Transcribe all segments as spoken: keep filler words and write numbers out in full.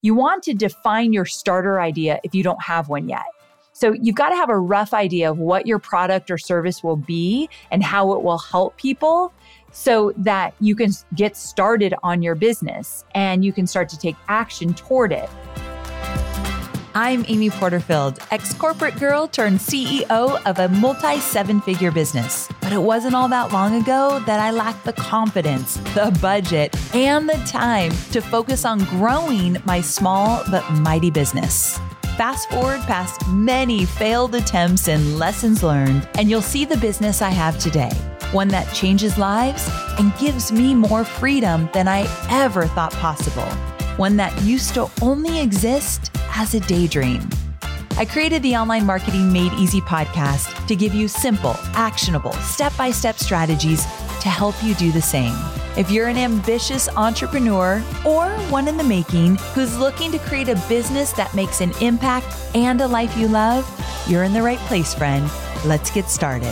you want to define your starter idea if you don't have one yet. So you've got to have a rough idea of what your product or service will be and how it will help people so that you can get started on your business and you can start to take action toward it. I'm Amy Porterfield, ex-corporate girl turned C E O of a multi-seven-figure business. But it wasn't all that long ago that I lacked the confidence, the budget, and the time to focus on growing my small but mighty business. Fast forward past many failed attempts and lessons learned, and you'll see the business I have today. One that changes lives and gives me more freedom than I ever thought possible. One that used to only exist as a daydream. I created the Online Marketing Made Easy podcast to give you simple, actionable, step-by-step strategies to help you do the same. If you're an ambitious entrepreneur or one in the making who's looking to create a business that makes an impact and a life you love, you're in the right place, friend. Let's get started.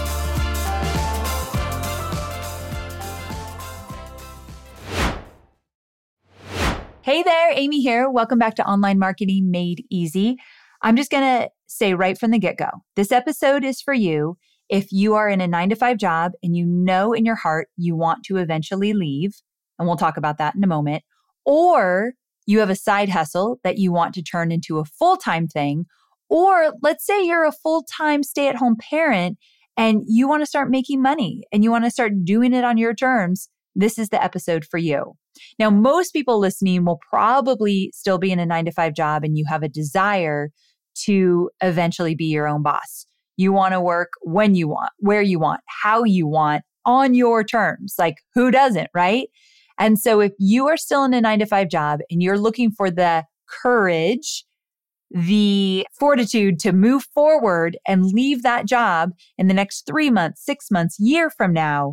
Hey there, Amy here. Welcome back to Online Marketing Made Easy. I'm just going to say right from the get-go, this episode is for you if you are in a nine to five job and you know in your heart you want to eventually leave, and we'll talk about that in a moment, or you have a side hustle that you want to turn into a full-time thing, or let's say you're a full-time stay-at-home parent and you want to start making money and you want to start doing it on your terms. This is the episode for you. Now, most people listening will probably still be in a nine to five job and you have a desire to eventually be your own boss. You want to work when you want, where you want, how you want, on your terms. Like, who doesn't, right? And so if you are still in a nine to five job and you're looking for the courage, the fortitude to move forward and leave that job in the next three months, six months, year from now,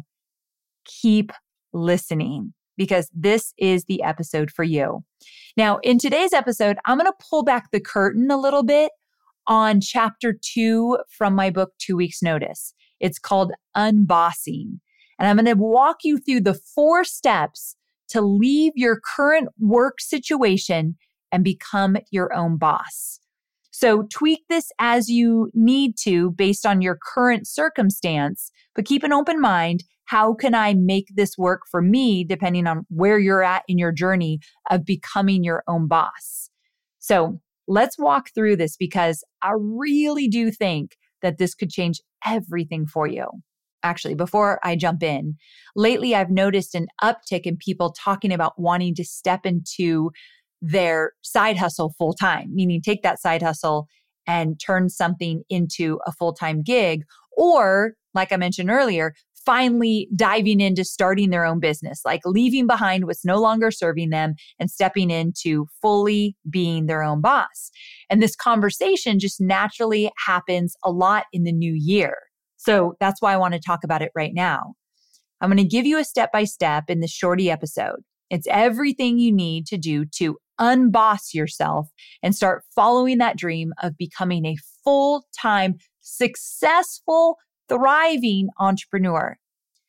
keep listening, because this is the episode for you. Now, in today's episode, I'm going to pull back the curtain a little bit on chapter two from my book, Two Weeks Notice. It's called Unbossing. And I'm going to walk you through the four steps to leave your current work situation and become your own boss. So tweak this as you need to based on your current circumstance, but keep an open mind. How can I make this work for me, depending on where you're at in your journey of becoming your own boss? So let's walk through this because I really do think that this could change everything for you. Actually, before I jump in, lately I've noticed an uptick in people talking about wanting to step into their side hustle full time, meaning take that side hustle and turn something into a full-time gig, or like I mentioned earlier, finally diving into starting their own business, like leaving behind what's no longer serving them and stepping into fully being their own boss. And this conversation just naturally happens a lot in the new year. So that's why I want to talk about it right now. I'm going to give you a step-by-step in this shorty episode. It's everything you need to do to unboss yourself and start following that dream of becoming a full-time, successful, thriving entrepreneur.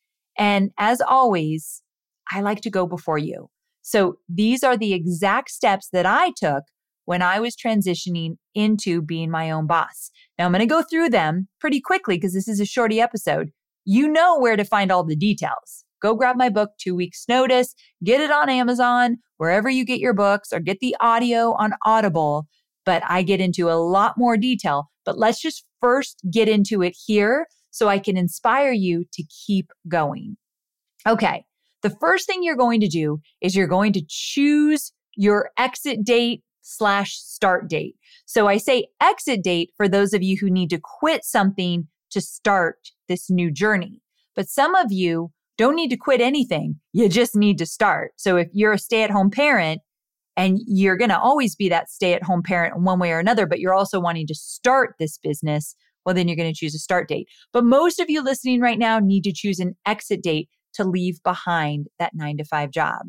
And as always, I like to go before you. So these are the exact steps that I took when I was transitioning into being my own boss. Now I'm going to go through them pretty quickly because this is a shorty episode. You know where to find all the details. Go grab my book, Two Weeks Notice, get it on Amazon, wherever you get your books, or get the audio on Audible. But I get into a lot more detail. But let's just first get into it here so I can inspire you to keep going. Okay, the first thing you're going to do is you're going to choose your exit date slash start date. So I say exit date for those of you who need to quit something to start this new journey. But some of you don't need to quit anything. You just need to start. So if you're a stay-at-home parent and you're going to always be that stay-at-home parent in one way or another, but you're also wanting to start this business, well, then you're going to choose a start date. But most of you listening right now need to choose an exit date to leave behind that nine to five job.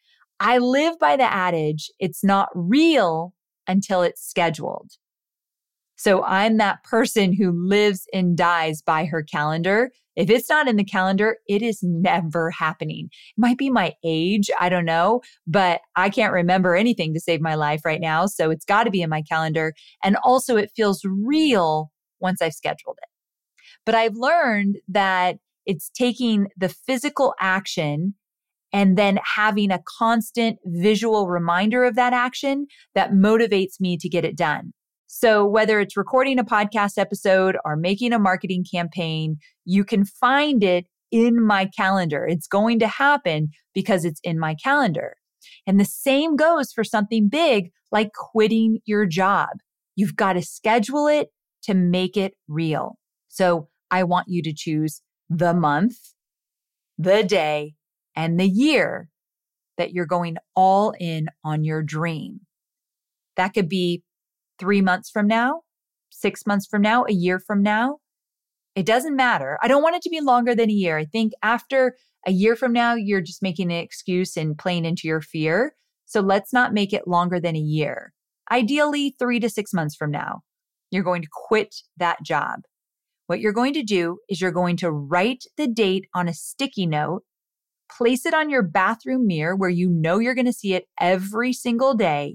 I live by the adage, it's not real until it's scheduled. So I'm that person who lives and dies by her calendar. If it's not in the calendar, it is never happening. It might be my age, I don't know, but I can't remember anything to save my life right now. So it's got to be in my calendar. And also it feels real once I've scheduled it. But I've learned that it's taking the physical action and then having a constant visual reminder of that action that motivates me to get it done. So whether it's recording a podcast episode or making a marketing campaign, you can find it in my calendar. It's going to happen because it's in my calendar. And the same goes for something big like quitting your job. You've got to schedule it to make it real. So I want you to choose the month, the day, and the year that you're going all in on your dream. That could be three months from now, six months from now, a year from now. It doesn't matter. I don't want it to be longer than a year. I think after a year from now, you're just making an excuse and playing into your fear. So let's not make it longer than a year. Ideally, three to six months from now, you're going to quit that job. What you're going to do is you're going to write the date on a sticky note, place it on your bathroom mirror where you know you're going to see it every single day,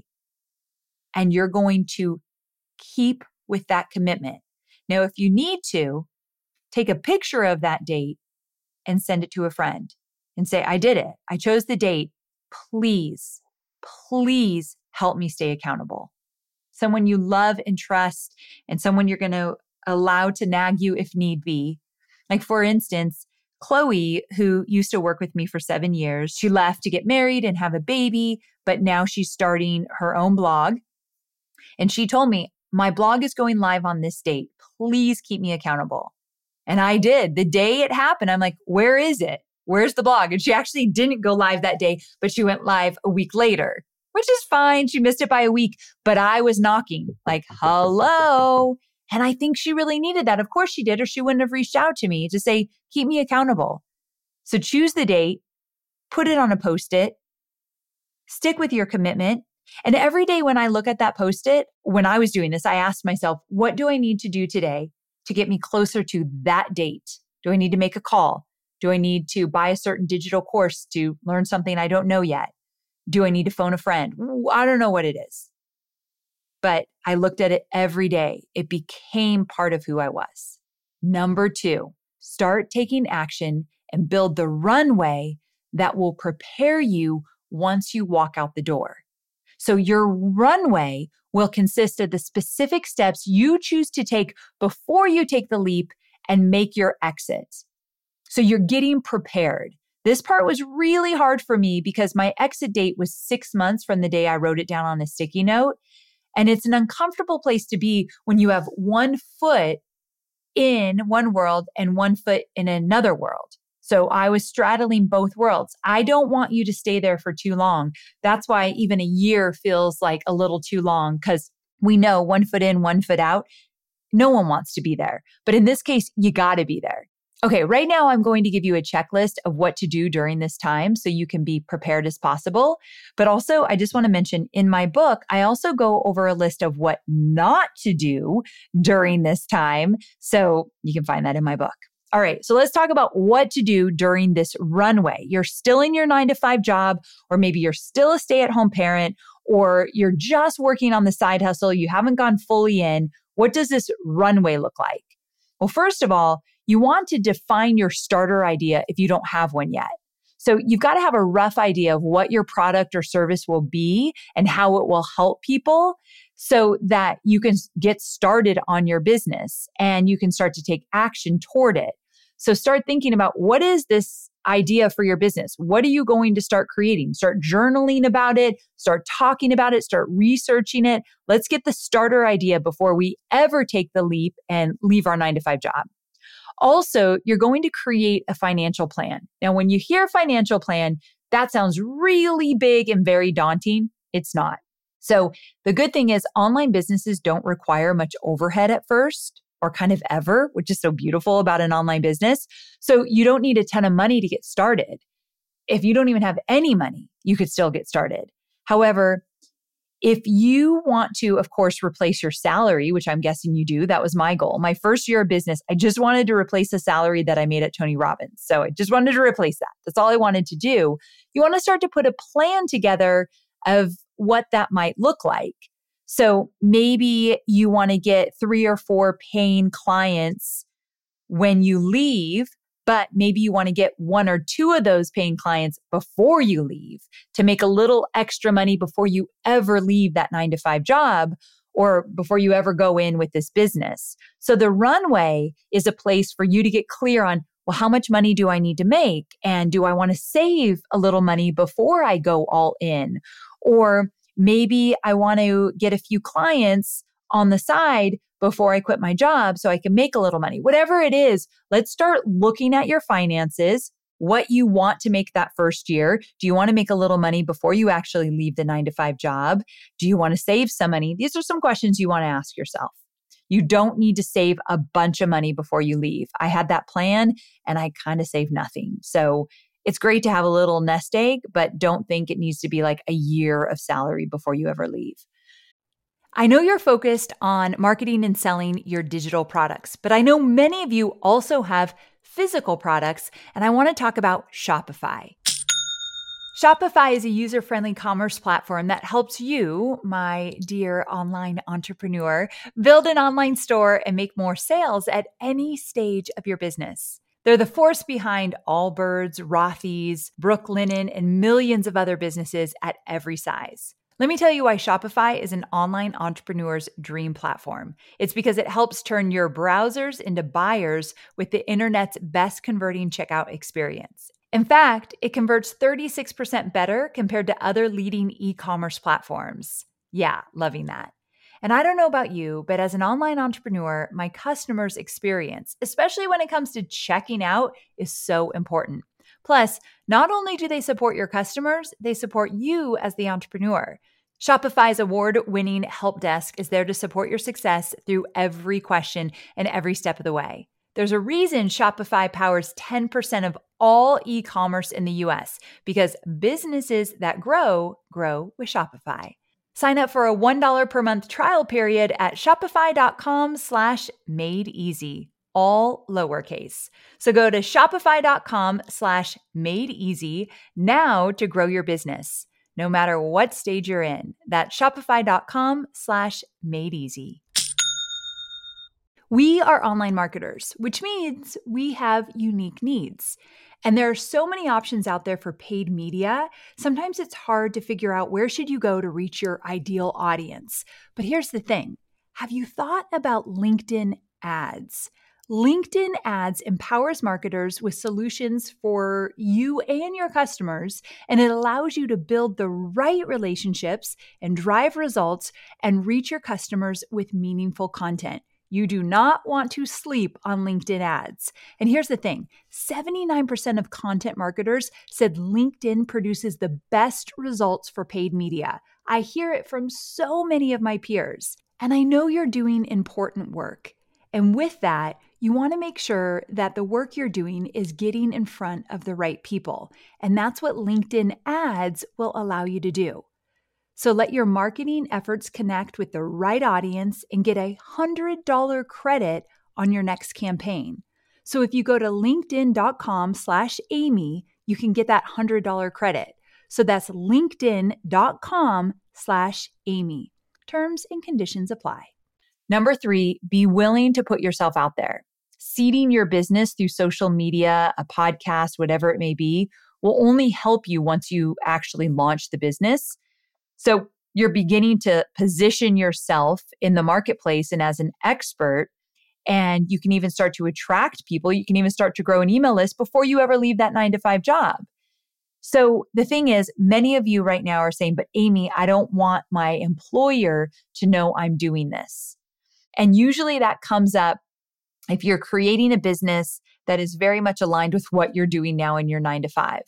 and you're going to keep with that commitment. Now, if you need to, take a picture of that date and send it to a friend and say, I did it. I chose the date. Please, please help me stay accountable. Someone you love and trust and someone you're going to allow to nag you if need be. Like for instance, Chloe, who used to work with me for seven years, she left to get married and have a baby, but now she's starting her own blog. And she told me, my blog is going live on this date. Please keep me accountable. And I did. The day it happened, I'm like, where is it? Where's the blog? And she actually didn't go live that day, but she went live a week later, which is fine. She missed it by a week, but I was knocking like, hello. And I think she really needed that. Of course she did, or she wouldn't have reached out to me to say, keep me accountable. So choose the date, put it on a Post-it, stick with your commitment. And every day when I look at that Post-it, when I was doing this, I asked myself, what do I need to do today to get me closer to that date? Do I need to make a call? Do I need to buy a certain digital course to learn something I don't know yet? Do I need to phone a friend? I don't know what it is. But I looked at it every day. It became part of who I was. Number two, start taking action and build the runway that will prepare you once you walk out the door. So your runway will consist of the specific steps you choose to take before you take the leap and make your exit. So you're getting prepared. This part was really hard for me because my exit date was six months from the day I wrote it down on a sticky note. And it's an uncomfortable place to be when you have one foot in one world and one foot in another world. So I was straddling both worlds. I don't want you to stay there for too long. That's why even a year feels like a little too long, because we know one foot in, one foot out. No one wants to be there. But in this case, you got to be there. Okay, right now I'm going to give you a checklist of what to do during this time so you can be prepared as possible. But also, I just want to mention in my book, I also go over a list of what not to do during this time. So you can find that in my book. All right, so let's talk about what to do during this runway. You're still in your nine to five job, or maybe you're still a stay-at-home parent, or you're just working on the side hustle. You haven't gone fully in. What does this runway look like? Well, first of all, you want to define your starter idea if you don't have one yet. So you've got to have a rough idea of what your product or service will be and how it will help people so that you can get started on your business and you can start to take action toward it. So start thinking about, what is this idea for your business? What are you going to start creating? Start journaling about it, start talking about it, start researching it. Let's get the starter idea before we ever take the leap and leave our nine to five job. Also, you're going to create a financial plan. Now, when you hear financial plan, that sounds really big and very daunting. It's not. So the good thing is online businesses don't require much overhead at first, or kind of ever, which is so beautiful about an online business. So you don't need a ton of money to get started. If you don't even have any money, you could still get started. However, If you want to, of course, replace your salary, which I'm guessing you do, that was my goal. My first year of business, I just wanted to replace the salary that I made at Tony Robbins. So I just wanted to replace that. That's all I wanted to do. You want to start to put a plan together of what that might look like. So maybe you want to get three or four paying clients when you leave, but maybe you want to get one or two of those paying clients before you leave to make a little extra money before you ever leave that nine to five job or before you ever go in with this business. So the runway is a place for you to get clear on, well, how much money do I need to make? And do I want to save a little money before I go all in? Or maybe I want to get a few clients on the side before I quit my job so I can make a little money. Whatever it is, let's start looking at your finances, what you want to make that first year. Do you want to make a little money before you actually leave the nine to five job? Do you want to save some money? These are some questions you want to ask yourself. You don't need to save a bunch of money before you leave. I had that plan and I kind of saved nothing. So it's great to have a little nest egg, but don't think it needs to be like a year of salary before you ever leave. I know you're focused on marketing and selling your digital products, but I know many of you also have physical products, and I want to talk about Shopify. Shopify is a user-friendly commerce platform that helps you, my dear online entrepreneur, build an online store and make more sales at any stage of your business. They're the force behind Allbirds, Rothy's, Brooklinen, and millions of other businesses at every size. Let me tell you why Shopify is an online entrepreneur's dream platform. It's because it helps turn your browsers into buyers with the internet's best converting checkout experience. In fact, it converts thirty-six percent better compared to other leading e-commerce platforms. Yeah, loving that. And I don't know about you, but as an online entrepreneur, my customers' experience, especially when it comes to checking out, is so important. Plus, not only do they support your customers, they support you as the entrepreneur. Shopify's award-winning help desk is there to support your success through every question and every step of the way. There's a reason Shopify powers ten percent of all e-commerce in the U S because businesses that grow, grow with Shopify. Sign up for a one dollar per month trial period at shopify.com slash made easy. All lowercase. So go to shopify.com slash made easy now to grow your business, no matter what stage you're in. That's shopify.com slash made easy. We are online marketers, which means we have unique needs. And there are so many options out there for paid media. Sometimes it's hard to figure out where should you go to reach your ideal audience. But here's the thing. Have you thought about LinkedIn ads? LinkedIn ads empowers marketers with solutions for you and your customers, and it allows you to build the right relationships and drive results and reach your customers with meaningful content. You do not want to sleep on LinkedIn ads. And here's the thing, seventy-nine percent of content marketers said LinkedIn produces the best results for paid media. I hear it from so many of my peers, and I know you're doing important work. And with that, you want to make sure that the work you're doing is getting in front of the right people. And that's what LinkedIn ads will allow you to do. So let your marketing efforts connect with the right audience and get a one hundred dollars credit on your next campaign. So if you go to linkedin.com slash Amy, you can get that one hundred dollars credit. So that's linkedin.com slash Amy. Terms and conditions apply. Number three, be willing to put yourself out there. Seeding your business through social media, a podcast, whatever it may be, will only help you once you actually launch the business. So you're beginning to position yourself in the marketplace and as an expert, and you can even start to attract people. You can even start to grow an email list before you ever leave that nine to five job. So the thing is, many of you right now are saying, but Amy, I don't want my employer to know I'm doing this. And usually that comes up if you're creating a business that is very much aligned with what you're doing now in your nine to five.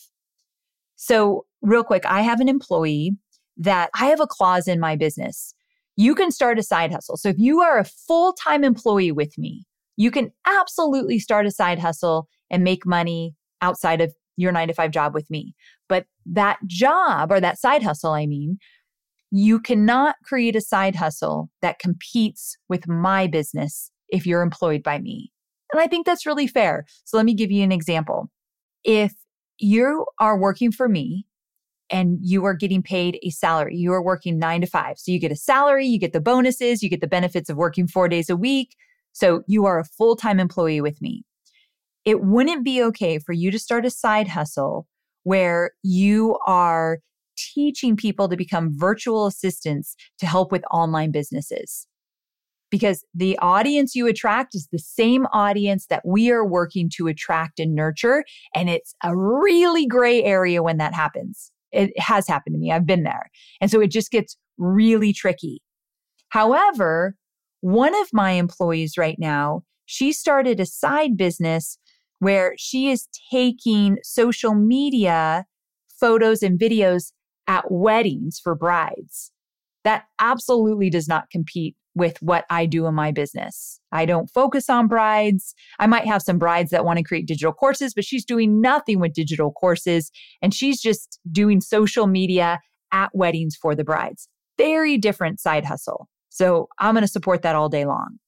So real quick, I have an employee that I have a clause in my business. You can start a side hustle. So if you are a full-time employee with me, you can absolutely start a side hustle and make money outside of your nine to five job with me. But that job or that side hustle, I mean, You cannot create a side hustle that competes with my business if you're employed by me. And I think that's really fair. So let me give you an example. If you are working for me and you are getting paid a salary, you are working nine to five. So you get a salary, you get the bonuses, you get the benefits of working four days a week. So you are a full-time employee with me. It wouldn't be okay for you to start a side hustle where you are teaching people to become virtual assistants to help with online businesses. Because the audience you attract is the same audience that we are working to attract and nurture. And it's a really gray area when that happens. It has happened to me. I've been there. And so it just gets really tricky. However, one of my employees right now, she started a side business where she is taking social media photos and videos at weddings for brides. That absolutely does not compete with what I do in my business. I don't focus on brides. I might have some brides that want to create digital courses, but she's doing nothing with digital courses. And she's just doing social media at weddings for the brides. Very different side hustle. So I'm going to support that all day long.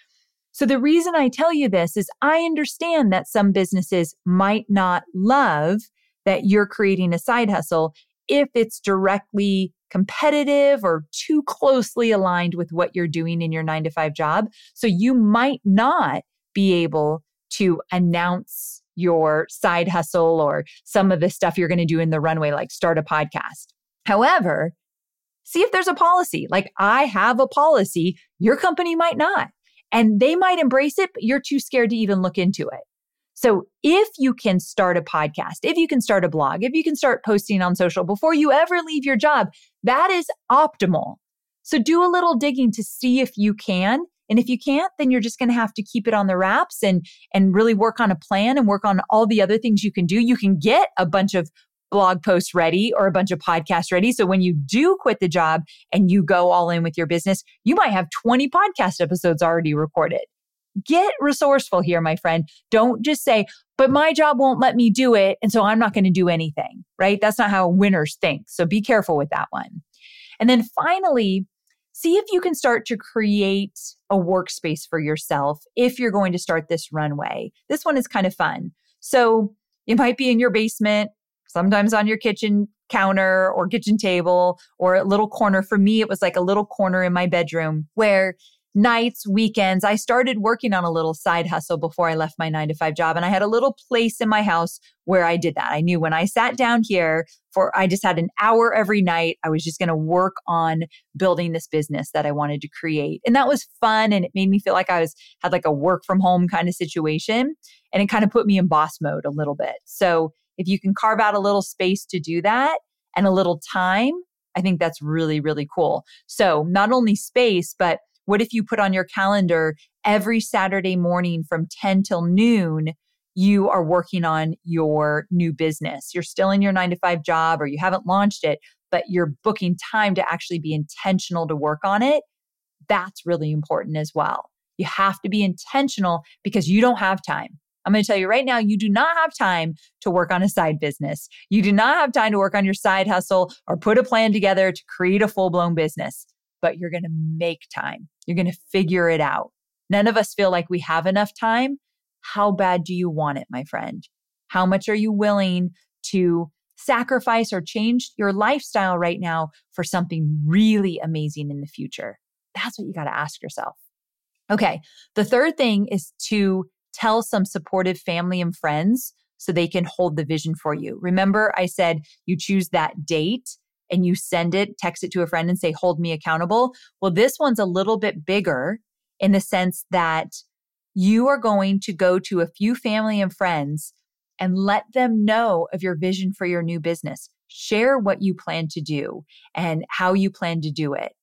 So the reason I tell you this is I understand that some businesses might not love that you're creating a side hustle if it's directly competitive or too closely aligned with what you're doing in your nine to five job. So you might not be able to announce your side hustle or some of the stuff you're going to do in the runway, like start a podcast. However, see if there's a policy. Like I have a policy, your company might not. And they might embrace it, but you're too scared to even look into it. So if you can start a podcast, if you can start a blog, if you can start posting on social before you ever leave your job, that is optimal. So do a little digging to see if you can. And if you can't, then you're just going to have to keep it on the wraps and, and really work on a plan and work on all the other things you can do. You can get a bunch of blog posts ready or a bunch of podcasts ready. So when you do quit the job and you go all in with your business, you might have twenty podcast episodes already recorded. Get resourceful here, my friend. Don't just say, but my job won't let me do it, and so I'm not going to do anything, right? That's not how winners think. So be careful with that one. And then finally, see if you can start to create a workspace for yourself if you're going to start this runway. This one is kind of fun. So it might be in your basement, sometimes on your kitchen counter or kitchen table or a little corner. For me, it was like a little corner in my bedroom where nights, weekends, I started working on a little side hustle before I left my nine to five job. And I had a little place in my house where I did that. I knew when I sat down here for, I just had an hour every night, I was just going to work on building this business that I wanted to create. And that was fun. And it made me feel like I was, had like a work from home kind of situation. And it kind of put me in boss mode a little bit. So if you can carve out a little space to do that and a little time, I think that's really, really cool. So not only space, but what if you put on your calendar every Saturday morning from ten till noon, you are working on your new business. You're still in your nine to five job or you haven't launched it, but you're booking time to actually be intentional to work on it. That's really important as well. You have to be intentional because you don't have time. I'm going to tell you right now, you do not have time to work on a side business. You do not have time to work on your side hustle or put a plan together to create a full-blown business, but you're going to make time. You're going to figure it out. None of us feel like we have enough time. How bad do you want it, my friend? How much are you willing to sacrifice or change your lifestyle right now for something really amazing in the future? That's what you got to ask yourself. Okay. The third thing is to tell some supportive family and friends so they can hold the vision for you. Remember, I said you choose that date and you send it, text it to a friend and say, hold me accountable. Well, this one's a little bit bigger in the sense that you are going to go to a few family and friends and let them know of your vision for your new business. Share what you plan to do and how you plan to do it.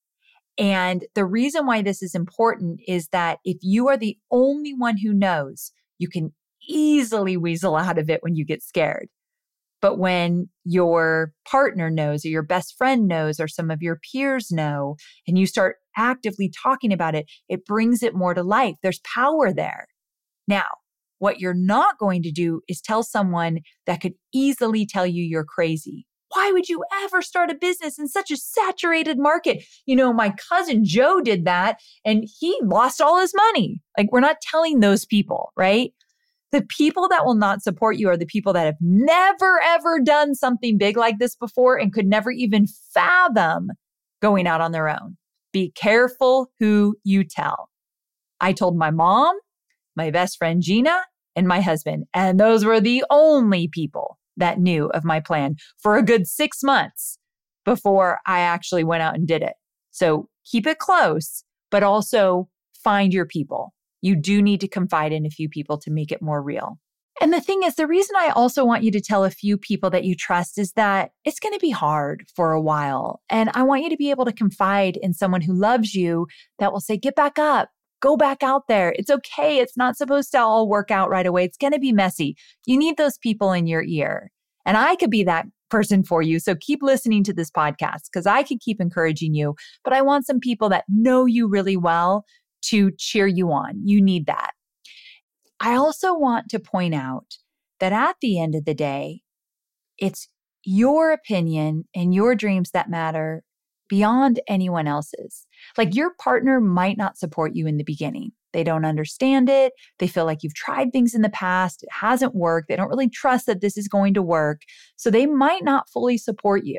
And the reason why this is important is that if you are the only one who knows, you can easily weasel out of it when you get scared. But when your partner knows or your best friend knows or some of your peers know, and you start actively talking about it, it brings it more to life. There's power there. Now, what you're not going to do is tell someone that could easily tell you you're crazy. Why would you ever start a business in such a saturated market? You know, my cousin Joe did that and he lost all his money. Like, we're not telling those people, right? The people that will not support you are the people that have never, ever done something big like this before and could never even fathom going out on their own. Be careful who you tell. I told my mom, my best friend Gina, and my husband, and those were the only people that knew of my plan for a good six months before I actually went out and did it. So keep it close, but also find your people. You do need to confide in a few people to make it more real. And the thing is, the reason I also want you to tell a few people that you trust is that it's going to be hard for a while. And I want you to be able to confide in someone who loves you that will say, get back up, go back out there. It's okay. It's not supposed to all work out right away. It's going to be messy. You need those people in your ear. And I could be that person for you. So keep listening to this podcast because I could keep encouraging you. But I want some people that know you really well to cheer you on. You need that. I also want to point out that at the end of the day, it's your opinion and your dreams that matter beyond anyone else's. Like, your partner might not support you in the beginning. They don't understand it. They feel like you've tried things in the past. It hasn't worked. They don't really trust that this is going to work. So they might not fully support you.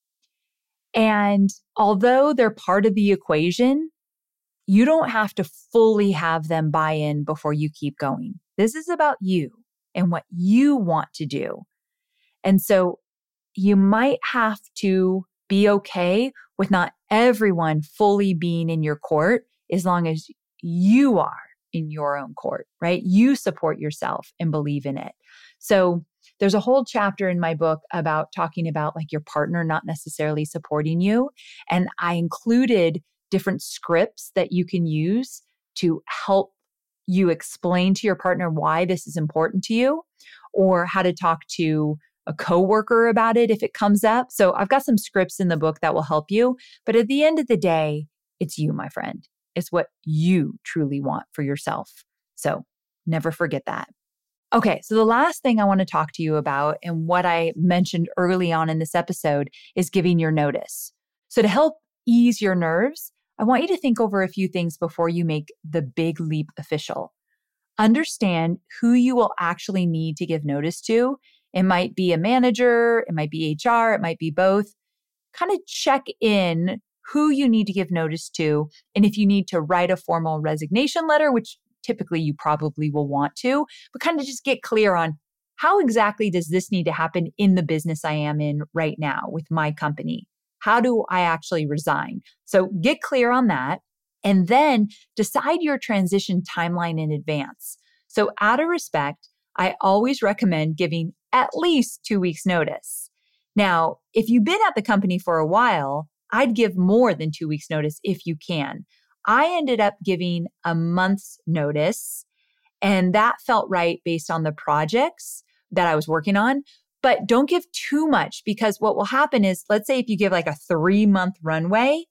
And although they're part of the equation, you don't have to fully have them buy in before you keep going. This is about you and what you want to do. And so you might have to be okay with not everyone fully being in your court as long as you are in your own court, right? You support yourself and believe in it. So there's a whole chapter in my book about talking about like your partner not necessarily supporting you. And I included different scripts that you can use to help you explain to your partner why this is important to you, or how to talk to a coworker about it if it comes up. So I've got some scripts in the book that will help you. But at the end of the day, it's you, my friend. It's what you truly want for yourself. So never forget that. Okay, so the last thing I want to talk to you about, and what I mentioned early on in this episode, is giving your notice. So to help ease your nerves, I want you to think over a few things before you make the big leap official. Understand who you will actually need to give notice to. It might be a manager, it might be H R, it might be both. Kind of check in who you need to give notice to, and if you need to write a formal resignation letter, which typically you probably will want to, but kind of just get clear on how exactly does this need to happen in the business I am in right now with my company? How do I actually resign? So get clear on that, and then decide your transition timeline in advance. So out of respect, I always recommend giving at least two weeks notice. Now, if you've been at the company for a while, I'd give more than two weeks notice if you can. I ended up giving a month's notice, and that felt right based on the projects that I was working on. But don't give too much, because what will happen is, let's say if you give like a three month runway,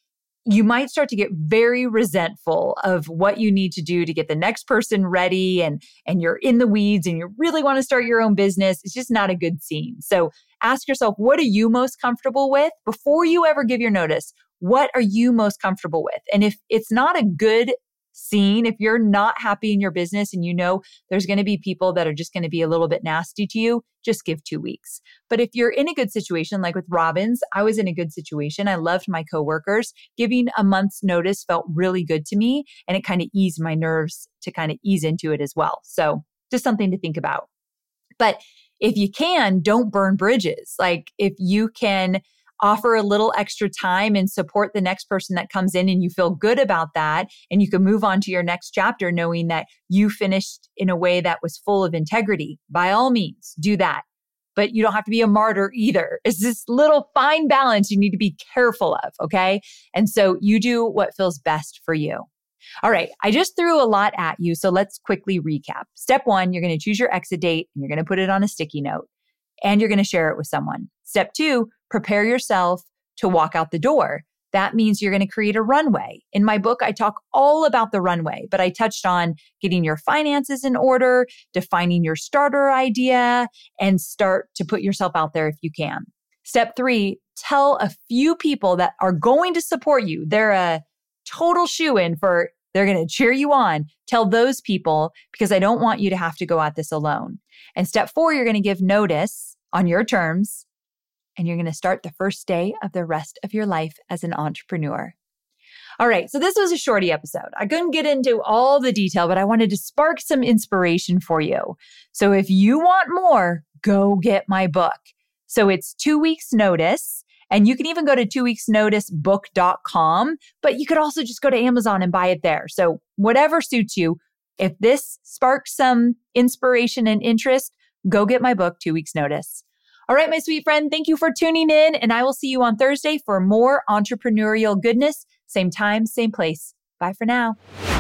you might start to get very resentful of what you need to do to get the next person ready, and, and you're in the weeds and you really want to start your own business. It's just not a good scene. So ask yourself, what are you most comfortable with before you ever give your notice? What are you most comfortable with? And if it's not a good scene, if you're not happy in your business and you know there's going to be people that are just going to be a little bit nasty to you, just give two weeks. But if you're in a good situation, like with Robbins, I was in a good situation. I loved my coworkers. Giving a month's notice felt really good to me, and it kind of eased my nerves to kind of ease into it as well. So just something to think about. But if you can, don't burn bridges. Like if you can offer a little extra time and support the next person that comes in, and you feel good about that, and you can move on to your next chapter knowing that you finished in a way that was full of integrity, by all means, do that. But you don't have to be a martyr either. It's this little fine balance you need to be careful of, okay? And so you do what feels best for you. All right, I just threw a lot at you, so let's quickly recap. Step one, you're going to choose your exit date, and you're going to put it on a sticky note, and you're going to share it with someone. Step two, prepare yourself to walk out the door. That means you're going to create a runway. In my book, I talk all about the runway, but I touched on getting your finances in order, defining your starter idea, and start to put yourself out there if you can. Step three, tell a few people that are going to support you. They're a total shoo-in for, they're going to cheer you on. Tell those people because I don't want you to have to go at this alone. And step four, you're going to give notice on your terms, and you're going to start the first day of the rest of your life as an entrepreneur. All right, so this was a shorty episode. I couldn't get into all the detail, but I wanted to spark some inspiration for you. So if you want more, go get my book. So it's two weeks notice, and you can even go to two weeks notice book dot com, but you could also just go to Amazon and buy it there. So whatever suits you. If this sparks some inspiration and interest, go get my book, Two Weeks Notice. All right, my sweet friend, thank you for tuning in, and I will see you on Thursday for more entrepreneurial goodness. Same time, same place. Bye for now.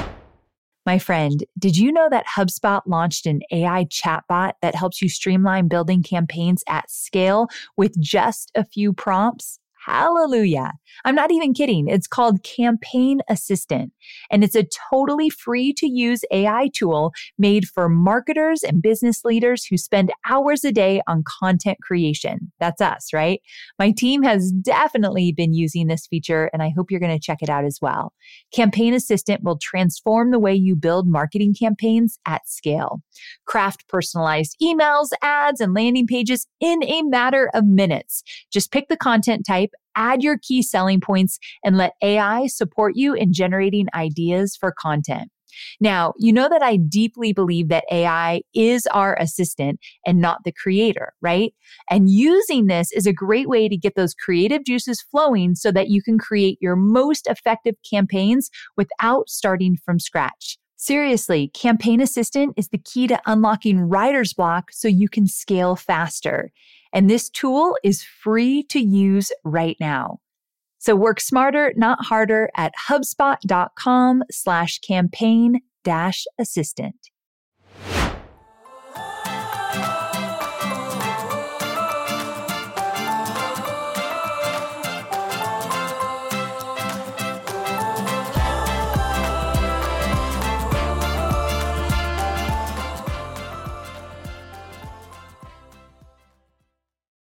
My friend, did you know that HubSpot launched an A I chatbot that helps you streamline building campaigns at scale with just a few prompts? Hallelujah. I'm not even kidding. It's called Campaign Assistant, and it's a totally free to use A I tool made for marketers and business leaders who spend hours a day on content creation. That's us, right? My team has definitely been using this feature, and I hope you're going to check it out as well. Campaign Assistant will transform the way you build marketing campaigns at scale. Craft personalized emails, ads, and landing pages in a matter of minutes. Just pick the content type, add your key selling points, and let A I support you in generating ideas for content. Now, you know that I deeply believe that A I is our assistant and not the creator, right? And using this is a great way to get those creative juices flowing so that you can create your most effective campaigns without starting from scratch. Seriously, Campaign Assistant is the key to unlocking writer's block so you can scale faster. And this tool is free to use right now. So work smarter, not harder at HubSpot.com slash campaign dash assistant.